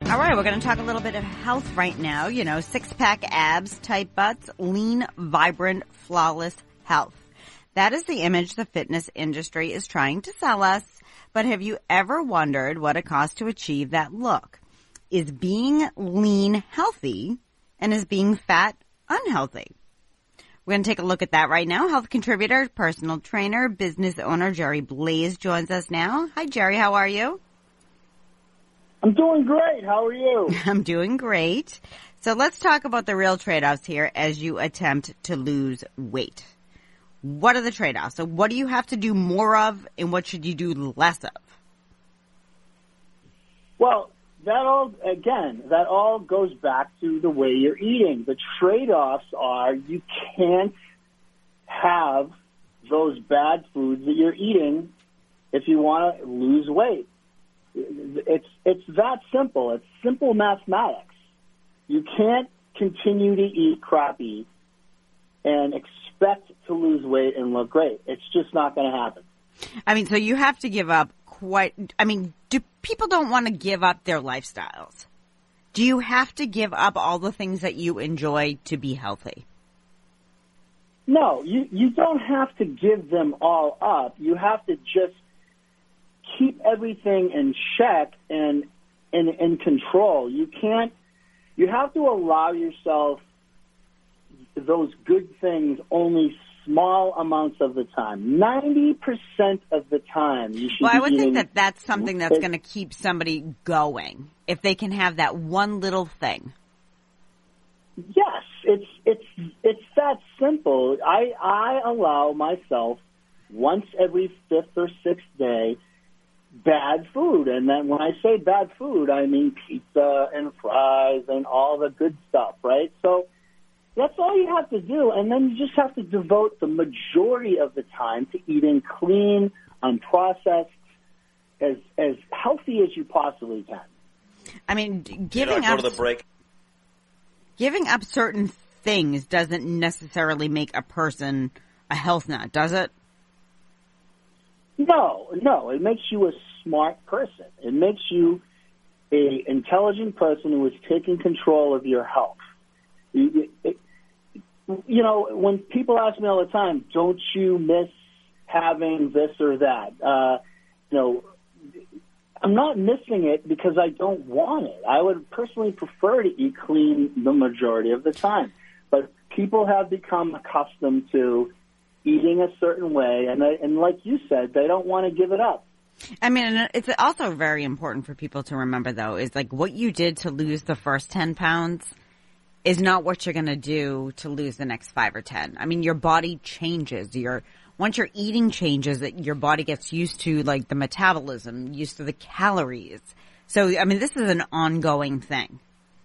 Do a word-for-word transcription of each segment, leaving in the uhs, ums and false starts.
All right, we're going to talk a little bit of health right now. You know, six-pack abs, tight butts, lean, vibrant, flawless health. That is the image the fitness industry is trying to sell us. But have you ever wondered what it costs to achieve that look? Is being lean healthy, and is being fat unhealthy? We're going to take a look at that right now. Health contributor, personal trainer, business owner Jerry Blaze joins us now. Hi, Jerry. How are you? I'm doing great. How are you? I'm doing great. So let's talk about the real trade-offs here as you attempt to lose weight. What are the trade-offs? So what do you have to do more of, and what should you do less of? Well, that all, again, that all goes back to the way you're eating. The trade-offs are you can't have those bad foods that you're eating if you want to lose weight. It's it's that simple. It's simple mathematics. You can't continue to eat crappy and expect to lose weight and look great. It's just not going to happen. I mean, so you have to give up quite, I mean, do people don't want to give up their lifestyles? Do you have to give up all the things that you enjoy to be healthy? No, you, you don't have to give them all up. You have to just keep everything in check and in in control. You can't, you have to allow yourself those good things only small amounts of the time. ninety percent of the time you should Well, be I would eating, think that that's something that's going to keep somebody going, if they can have that one little thing. Yes, it's it's it's that simple. I I allow myself once every fifth or sixth day bad food. And then when I say bad food, I mean pizza and fries and all the good stuff, right? So that's all you have to do. And then you just have to devote the majority of the time to eating clean, unprocessed, as as healthy as you possibly can. I mean, giving you know, I up go to the break. Giving up certain things doesn't necessarily make a person a health nut, does it? No, no. It makes you a smart person. It makes you a intelligent person who is taking control of your health. You, it, you know, when people ask me all the time, don't you miss having this or that? Uh, you know, I'm not missing it because I don't want it. I would personally prefer to eat clean the majority of the time. But people have become accustomed to eating a certain way, and they, and like you said, they don't want to give it up. I mean, it's also very important for people to remember, though, is like what you did to lose the first ten pounds is not what you're going to do to lose the next five or ten. I mean, your body changes. Your once your eating changes, that your body gets used to like the metabolism, used to the calories. So, I mean, this is an ongoing thing.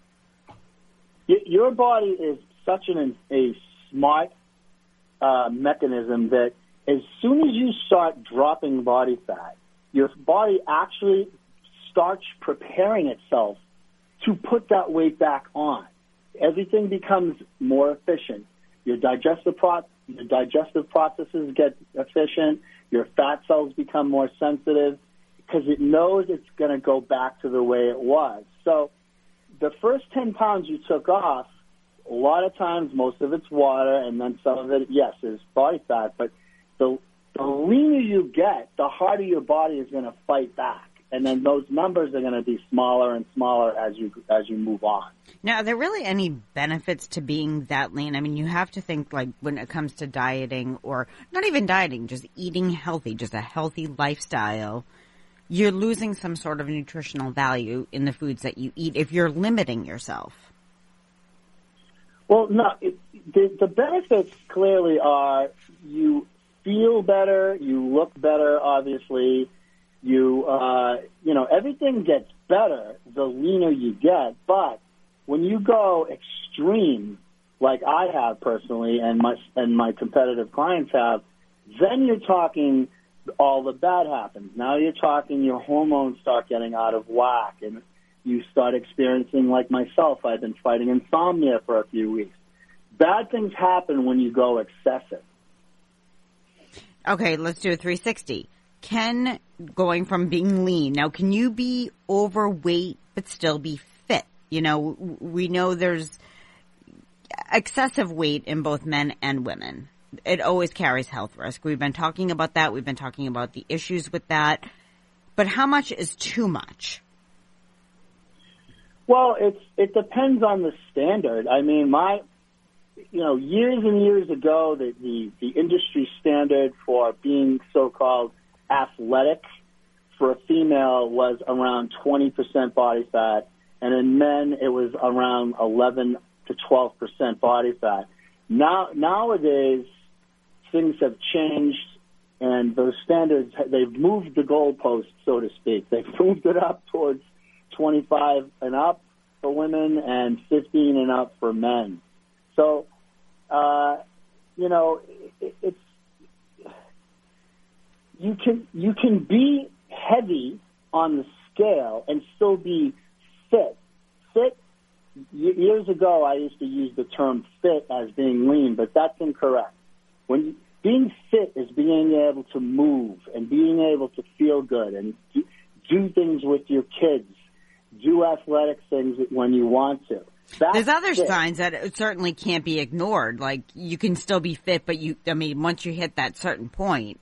Your body is such an a smart uh, mechanism that as soon as you start dropping body fat, your body actually starts preparing itself to put that weight back on. Everything becomes more efficient. Your digestive pro- your digestive processes get efficient. Your fat cells become more sensitive because it knows it's going to go back to the way it was. So the first ten pounds you took off, a lot of times, most of it's water, and then some of it, yes, is body fat. But the, the leaner you get, the harder your body is going to fight back. And then those numbers are going to be smaller and smaller as you as you move on. Now, are there really any benefits to being that lean? I mean, you have to think, like, when it comes to dieting, or not even dieting, just eating healthy, just a healthy lifestyle, you're losing some sort of nutritional value in the foods that you eat if you're limiting yourself. Well, no, it, the, the benefits clearly are you feel better, you look better, obviously. You, uh, you know, everything gets better the leaner you get. But when you go extreme, like I have personally, and my and my competitive clients have, then you're talking all the bad happens. Now you're talking your hormones start getting out of whack, and you start experiencing, like myself, I've been fighting insomnia for a few weeks. Bad things happen when you go excessive. Okay, let's do a three sixty. Can going from being lean, now can you be overweight but still be You know, we know there's excessive weight in both men and women. It always carries health risk. We've been talking about that. We've been talking about the issues with that. But how much is too much? Well, it's it depends on the standard. I mean, my, you know, years and years ago, the, the, the industry standard for being so-called athletic for a female was around twenty percent body fat, and in men it was around eleven to twelve percent body fat. Now, nowadays, things have changed, and those standards, they've moved the goalpost, so to speak. They've moved it up towards twenty-five and up for women and fifteen and up for men. So, uh, you know, it, it's you can you can be heavy on the scale and still be fit. Fit. Years ago, I used to use the term fit as being lean, but that's incorrect. When you, being fit is being able to move and being able to feel good and do, do things with your kids, do athletic things when you want to. That's There's other fit. signs that it certainly can't be ignored. Like, you can still be fit, but you, I mean, once you hit that certain point,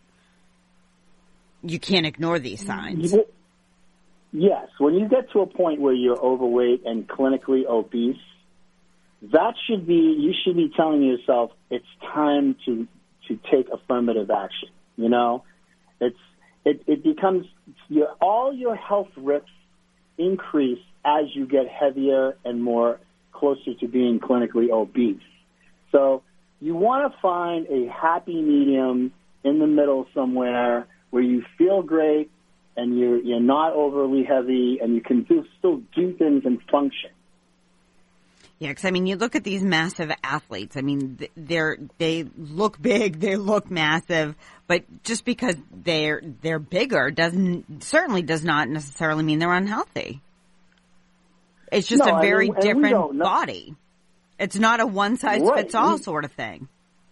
you can't ignore these signs. Yes. When you get to a point where you're overweight and clinically obese, that should be, you should be telling yourself it's time to, to take affirmative action. You know, it's, it, it becomes, your, all your health risks increase as you get heavier and more closer to being clinically obese. So you want to find a happy medium in the middle somewhere where you feel great and you're, you're not overly heavy and you can do, still do things and function. Yeah, because I mean, you look at these massive athletes. I mean, they're they look big, they look massive, but just because they're they're bigger doesn't certainly does not necessarily mean they're unhealthy. It's just no, a very and, and different body. It's not a one size right. fits all sort of thing.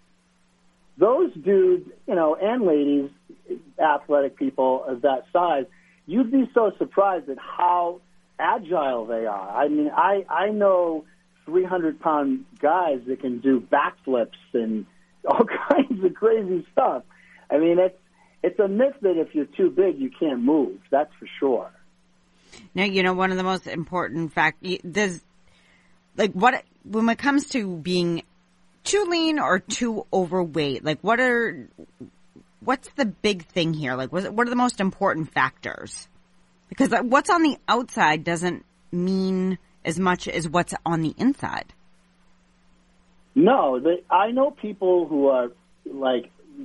Those dudes, you know, and ladies, athletic people of that size, you'd be so surprised at how agile they are. I mean, I I know three hundred pound guys that can do backflips and all kinds of crazy stuff. I mean, it's it's a myth that if you're too big, you can't move. That's for sure. Now, you know, one of the most important fact, does, like, what, when it comes to being too lean or too overweight, like, what are, what's the big thing here? Like, what are the most important factors? Because what's on the outside doesn't mean as much as what's on the inside. No, the, I know people who are, like,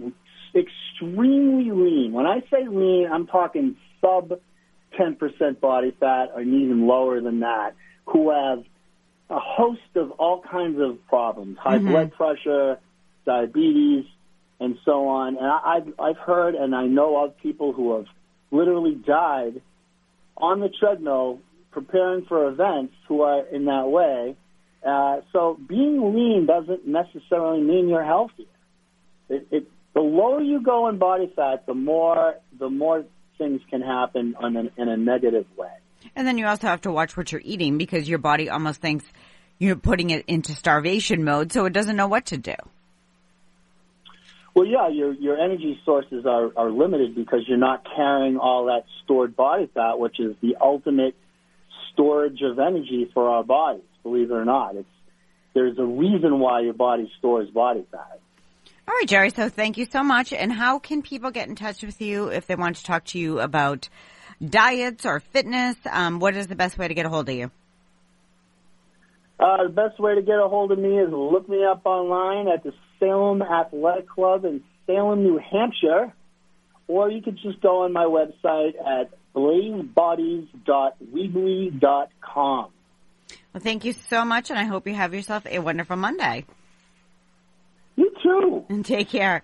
extremely lean. When I say lean, I'm talking sub ten percent body fat or even lower than that, who have a host of all kinds of problems, high mm-hmm. blood pressure, diabetes, and so on. And I, I've, I've heard and I know of people who have literally died on the treadmill preparing for events who are in that way. Uh, so being lean doesn't necessarily mean you're healthy. It, it, the lower you go in body fat, the more the more things can happen on an, in a negative way. And then you also have to watch what you're eating because your body almost thinks you're putting it into starvation mode, so it doesn't know what to do. Well, yeah, your your energy sources are, are limited because you're not carrying all that stored body fat, which is the ultimate storage of energy for our bodies, believe it or not. It's there's a reason why your body stores body fat. All right, Jerry, so thank you so much. And how can people get in touch with you if they want to talk to you about diets or fitness? Um, what is the best way to get a hold of you? Uh, the best way to get a hold of me is look me up online at the Salem Athletic Club in Salem, New Hampshire, or you could just go on my website at blaze bodies dot weebly dot com. Well, thank you so much, and I hope you have yourself a wonderful Monday. You too. And take care.